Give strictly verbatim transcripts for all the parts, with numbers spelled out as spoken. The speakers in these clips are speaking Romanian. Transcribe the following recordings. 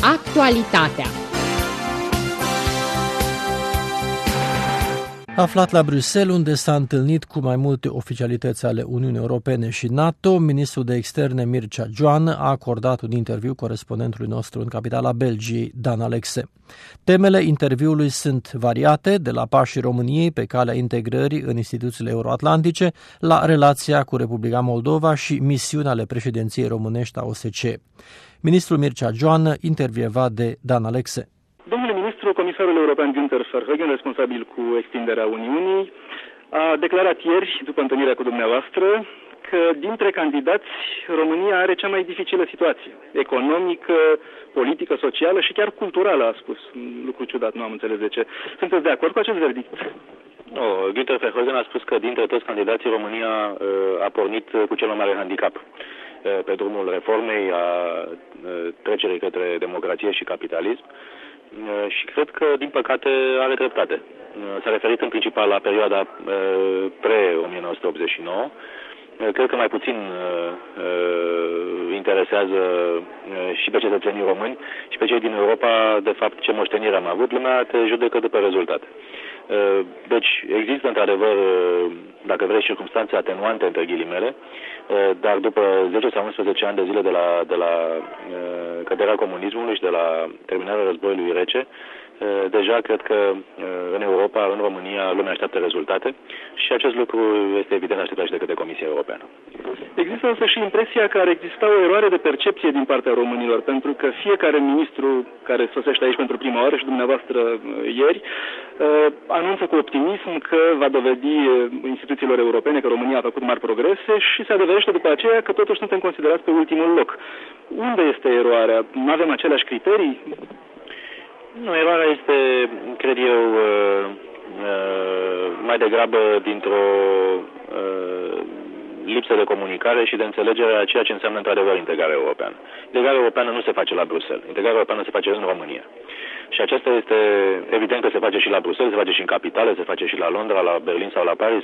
Actualitatea. Aflat la Bruxelles, unde s-a întâlnit cu mai multe oficialități ale Uniunii Europene și NATO, ministrul de externe Mircea Joană a acordat un interviu corespondentului nostru în capitala Belgiei, Dan Alexe. Temele interviului sunt variate, de la pașii României pe calea integrării în instituțiile euroatlantice, la relația cu Republica Moldova și misiunea ale președinției românești a O S C E. Ministrul Mircea Joană, intervievat de Dan Alexe. Domnule ministru, comisarul european Günther Verheugen, responsabil cu extinderea Uniunii, a declarat ieri, după întâlnirea cu dumneavoastră, că dintre candidați România are cea mai dificilă situație, economică, politică, socială și chiar culturală, a spus. Un lucru ciudat, nu am înțeles de ce. Sunteți de acord cu acest verdict? No, Günther Verheugen a spus că dintre toți candidații România a pornit cu cel mai mare handicap pe drumul reformei, a trecerii către democrație și capitalism. Și cred că, din păcate, are dreptate. S-a referit în principal la perioada pre-o mie nouă sute optzeci și nouă. Cred că mai puțin interesează și pe cetățenii români și pe cei din Europa, de fapt, ce moștenire am avut. Lumea te judecă după rezultate. Deci, există, într-adevăr, dacă vrei, circumstanțe atenuante, între ghilimele, dar după zece sau unsprezece ani de zile de la, de la căderea comunismului și de la terminarea războiului rece, deja cred că în Europa, în România, lumea așteaptă rezultate și acest lucru este evident așteptat și de către Comisia Europeană. Există însă și impresia că ar exista o eroare de percepție din partea românilor, pentru că fiecare ministru care sosește aici pentru prima oară și dumneavoastră ieri, anunță cu optimism că va dovedi instituțiilor europene că România a făcut mari progrese și se adeverește după aceea că totuși suntem considerați pe ultimul loc. Unde este eroarea? Nu avem aceleași criterii? Nu, eroarea este, cred eu, mai degrabă dintr-o lipsă de comunicare și de înțelegere a ceea ce înseamnă într-adevăr integrarea europeană. Integrarea europeană nu se face la Bruxelles. Integrarea europeană se face în România. Și aceasta este evident că se face și la Bruxelles, se face și în capitale, se face și la Londra, la Berlin sau la Paris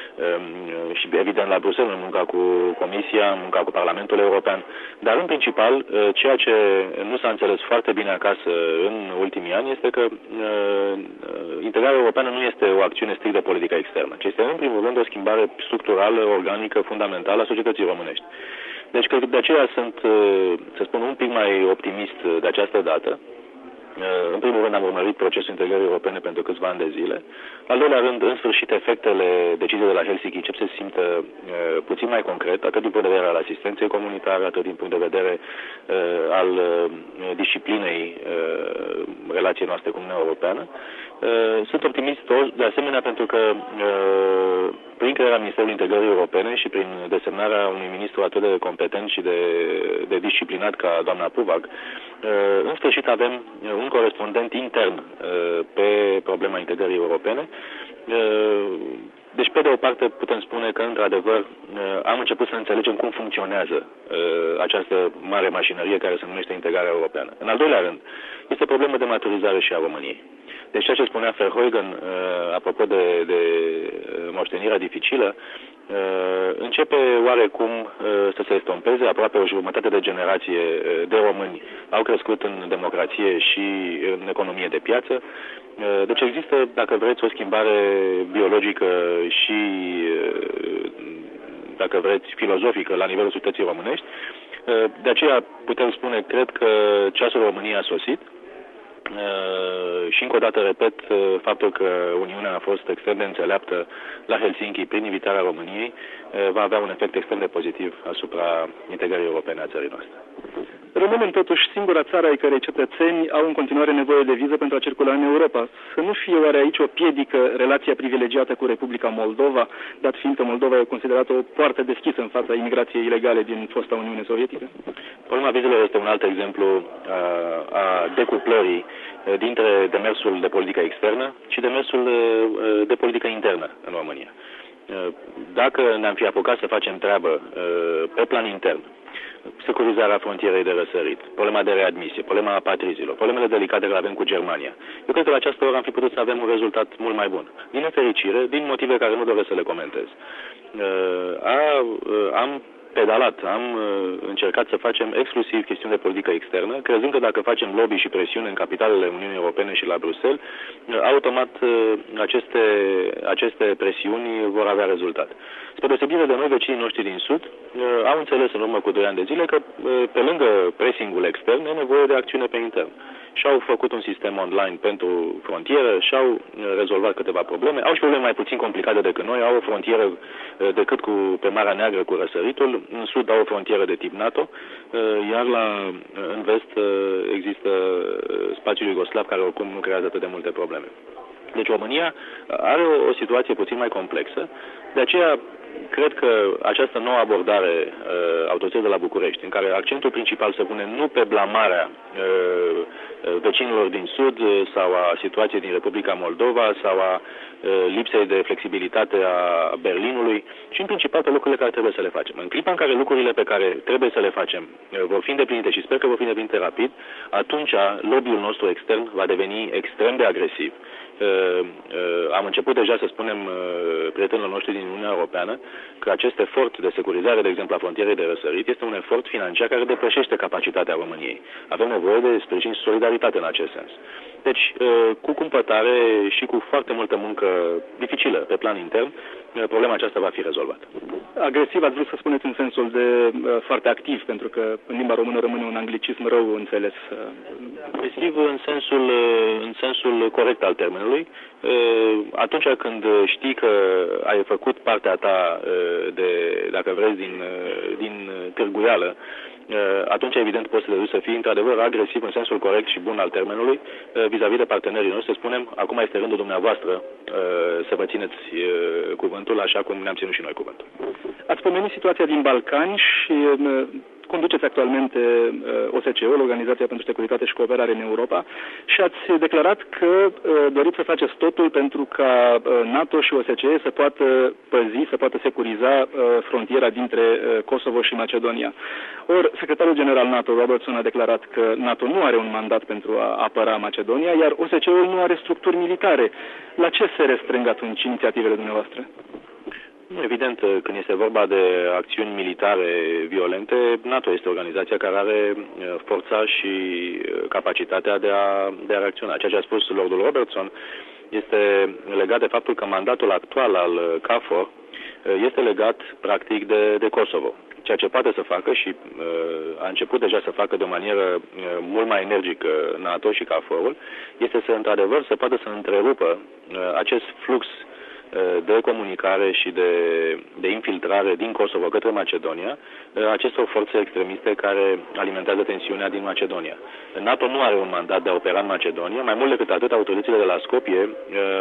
și evident la Bruxelles, în munca cu Comisia, în munca cu Parlamentul European. Dar în principal, ceea ce nu s-a înțeles foarte bine acasă în ultimii ani este că integrarea europeană nu este o acțiune strict de politică externă, ci este în primul rând o schimbare structurală, organică, fundamentală a societății românești. Deci cred că de aceea sunt, să spun, un pic mai optimist de această dată. În primul rând am urmărit procesul integrării europene pentru câțiva ani de zile. Al doilea rând, în sfârșit, efectele deciziei de la Helsinki încep să se simtă uh, puțin mai concret, atât din punct de vedere al asistenței comunitare, atât din punct de vedere uh, al uh, disciplinei uh, relației noastre cu Uniunea Europeană. Uh, sunt optimist de asemenea pentru că uh, prin crearea Ministerului Integrării Europene și prin desemnarea unui ministru atât de competent și de, de disciplinat ca doamna Puvac, uh, în sfârșit avem un corespondent intern uh, pe problema integrării europene. Uh, deci, pe de o parte, putem spune că, într-adevăr, uh, am început să înțelegem cum funcționează uh, această mare mașinărie care se numește integrarea europeană. În al doilea rând, este o problemă de maturizare și a României. Deci ceea ce spunea Verheugen, uh, apropo de, de moștenirea dificilă, uh, începe oarecum uh, să se estompeze. Aproape o jumătate de generație de români au crescut în democrație și în economie de piață. Uh, deci există, dacă vreți, o schimbare biologică și, uh, dacă vreți, filozofică la nivelul societății românești. Uh, de aceea putem spune, cred că ceasul României a sosit. Uh, și încă o dată repet uh, faptul că Uniunea a fost extrem de înțeleaptă la Helsinki prin invitarea României uh, va avea un efect extrem de pozitiv asupra integrării europene a țării noastre. Rămânem totuși singura țară ai cărei cetățeni au în continuare nevoie de viză pentru a circula în Europa. Să nu fie oare aici o piedică relația privilegiată cu Republica Moldova, dat fiind că Moldova e considerată o poartă deschisă în fața imigrației ilegale din fosta Uniune Sovietică? Problema vizelor este un alt exemplu a, a decuplării dintre demersul de politică externă și demersul de politică internă în România. Dacă ne-am fi apucat să facem treabă pe plan intern, securizarea frontierei de răsărit, problema de readmisie, problema apatrizilor, problemele delicate care avem cu Germania, eu cred că la această oră am fi putut să avem un rezultat mult mai bun. Din nefericire, din motive care nu doresc să le comentez, am pedalat, am încercat să facem exclusiv chestiuni de politică externă, crezând că dacă facem lobby și presiune în capitalele Uniunii Europene și la Bruxelles, automat aceste, aceste presiuni vor avea rezultat. Spre deosebire de noi, vecinii noștri din Sud au înțeles în urmă cu doi ani de zile că pe lângă pressingul extern e nevoie de acțiune pe intern. Și-au făcut un sistem online pentru frontieră, și-au rezolvat câteva probleme. Au și probleme mai puțin complicate decât noi, au o frontieră decât cu, pe Marea Neagră cu răsăritul. În Sud au o frontieră de tip NATO, iar la, în Vest există spațiul iugoslav, care oricum nu creează atât de multe probleme. Deci România are o, o situație puțin mai complexă, de aceea cred că această nouă abordare uh, autorității de la București, în care accentul principal se pune nu pe blamarea uh, vecinilor din Sud sau a situației din Republica Moldova sau a uh, lipsei de flexibilitate a Berlinului, ci în principal pe lucrurile care trebuie să le facem. În clipa în care lucrurile pe care trebuie să le facem uh, vor fi îndeplinite și sper că vor fi îndeplinite rapid, atunci lobby-ul nostru extern va deveni extrem de agresiv. Uh, uh, am început deja să spunem uh, prietenilor noștri din Uniunea Europeană că acest efort de securizare, de exemplu, a frontierei de răsărit, este un efort financiar care depășește capacitatea României. Avem nevoie de sprijin și solidaritate în acest sens. Deci, uh, cu cumpătare și cu foarte multă muncă dificilă pe plan intern, uh, problema aceasta va fi rezolvată. Agresiv ați vrut să spuneți în sensul de uh, foarte activ, pentru că în limba română rămâne un anglicism rău înțeles. Uh, agresiv în sensul, uh, în sensul corect al termenului. Atunci când știi că ai făcut partea ta de, dacă vreți, din, din târguială, atunci evident poți să te duci să fii într-adevăr agresiv în sensul corect și bun al termenului vis-a-vis de partenerii noștri, să spunem, acum este rândul dumneavoastră să vă țineți cuvântul așa cum ne-am ținut și noi cuvântul. Ați pomenit situația din Balcani și conduceți actualmente O S C E-ul, Organizația pentru Securitate și Cooperare în Europa, și ați declarat că doriți să faceți totul pentru ca NATO și O S C E să poată păzi, să poată securiza frontiera dintre Kosovo și Macedonia. Ori, secretarul general NATO, Robertson, a declarat că NATO nu are un mandat pentru a apăra Macedonia, iar O S C E-ul nu are structuri militare. La ce se restrâng atunci inițiativele dumneavoastră? Evident, când este vorba de acțiuni militare violente, NATO este organizația care are forța și capacitatea de a, de a reacționa. Ceea ce a spus Lordul Robertson este legat de faptul că mandatul actual al KFOR este legat, practic, de, de Kosovo. Ceea ce poate să facă și uh, a început deja să facă de o manieră uh, mult mai energică NATO și KFOR-ul, este să, într-adevăr, să poată să întrerupă uh, acest flux de comunicare și de, de infiltrare din Kosovo către Macedonia, acestor forțe extremiste care alimentează tensiunea din Macedonia. NATO nu are un mandat de a opera în Macedonia, mai mult decât atât, autoritățile de la Skopje uh,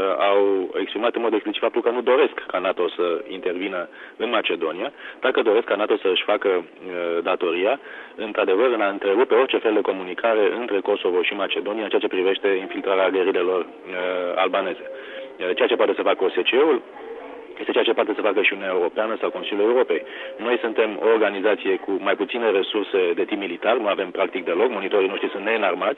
au exprimat în mod explicit faptul că nu doresc ca NATO să intervină în Macedonia, dacă doresc ca NATO să își facă uh, datoria, într-adevăr, în a întrerupe orice fel de comunicare între Kosovo și Macedonia în ceea ce privește infiltrarea gherilelor uh, albaneze. Ceea ce poate să facă O S C E-ul este ceea ce poate să facă și Uniunea Europeană sau Consiliul Europei. Noi suntem o organizație cu mai puține resurse de tip militar, nu avem practic deloc, monitorii noștri sunt neînarmați.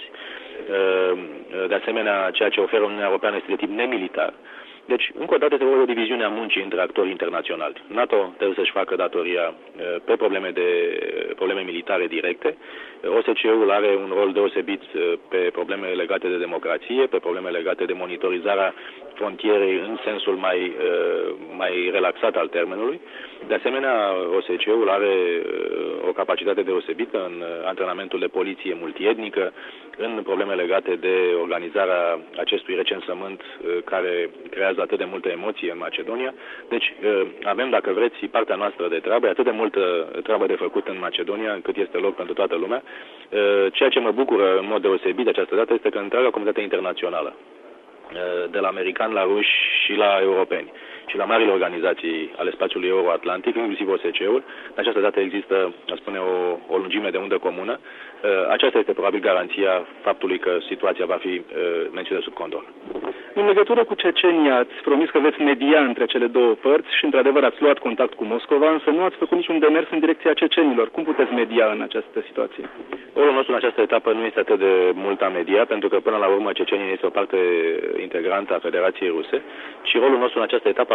De asemenea, ceea ce oferă Uniunea Europeană este de tip nemilitar. Deci, încă o dată, este vorba de o diviziune a muncii între actorii internaționali. NATO trebuie să-și facă datoria pe probleme, de, probleme militare directe. O S C E-ul are un rol deosebit pe probleme legate de democrație, pe probleme legate de monitorizarea frontierei în sensul mai, mai relaxat al termenului. De asemenea, O S C E-ul are o capacitate deosebită în antrenamentul de poliție multietnică, în probleme legate de organizarea acestui recensământ care creează atât de multă emoție în Macedonia. Deci avem, dacă vreți, partea noastră de treabă, atât de multă treabă de făcut în Macedonia, încât este loc pentru toată lumea. Ceea ce mă bucură în mod deosebit de această dată este că întreaga comunitate internațională, de la americani la ruși și la europeni și la marile organizații ale spațiului euro-atlantic, inclusiv O S C E-ul, în această dată există, aș spune, o, o lungime de undă comună. Aceasta este probabil garanția faptului că situația va fi menținută sub control. În legătură cu Cecenia, ați promis că veți media între cele două părți și, într-adevăr, ați luat contact cu Moscova, însă nu ați făcut niciun demers în direcția cecenilor. Cum puteți media în această situație? Rolul nostru în această etapă nu este atât de mult a media, pentru că, până la urmă, Cecenia este o parte integrantă a Federației Ruse și rolul nostru în această etapă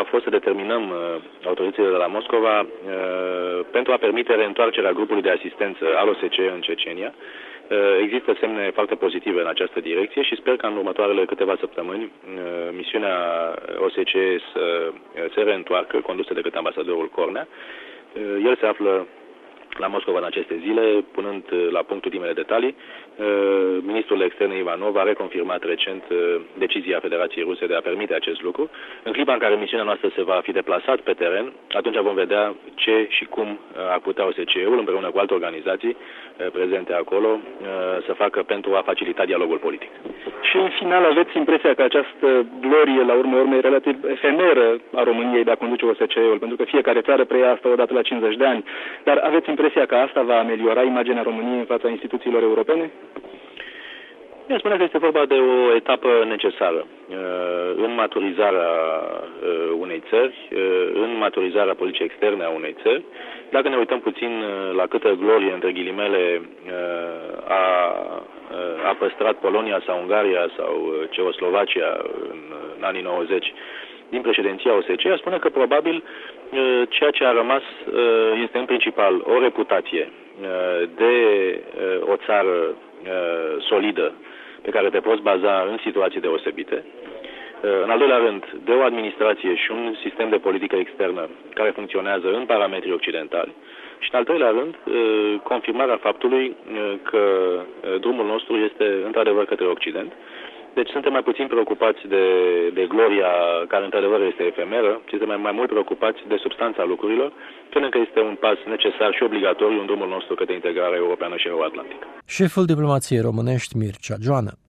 a fost să determinăm autoritățile de la Moscova pentru a permite reîntoarcerea grupului de asistență al O S C E în Cecenia. Există semne foarte pozitive în această direcție și sper că în următoarele câteva săptămâni misiunea O S C E să se reîntoarcă, condusă de către ambasadorul Cornea. El se află la Moscova în aceste zile, punând la punct ultimele detalii. Ministrul Externe Ivanov a reconfirmat recent decizia Federației Ruse de a permite acest lucru. În clipa în care misiunea noastră se va fi deplasat pe teren, atunci vom vedea ce și cum ar putea O S C E-ul, împreună cu alte organizații prezente acolo, să facă pentru a facilita dialogul politic. Și în final aveți impresia că această glorie, la urmă urmei, relativ efemeră a României de a conduce O S C E-ul, pentru că fiecare țară preia asta odată la cincizeci de ani, dar aveți impresia că asta va ameliora imaginea României în fața instituțiilor europene? Eu spune că este vorba de o etapă necesară în maturizarea unei țări, în maturizarea politicii externe a unei țări. Dacă ne uităm puțin la câtă glorie, între ghilimele, a, a păstrat Polonia sau Ungaria sau Ceoslovacia în, în anii nouăzeci din președinția O S C E, spune că probabil ceea ce a rămas este în principal o reputație de o țară solidă pe care te poți baza în situații deosebite. În al doilea rând, de o administrație și un sistem de politică externă care funcționează în parametri occidentali. Și în al treilea rând, confirmarea faptului că drumul nostru este într-adevăr către Occident. Deci suntem mai puțin preocupați de, de gloria care într-adevăr este efemeră, ci suntem mai, mai mult preocupați de substanța lucrurilor, credem că este un pas necesar și obligatoriu în drumul nostru către integrarea europeană și euroatlantică. Șeful diplomației românești Mircea Joană.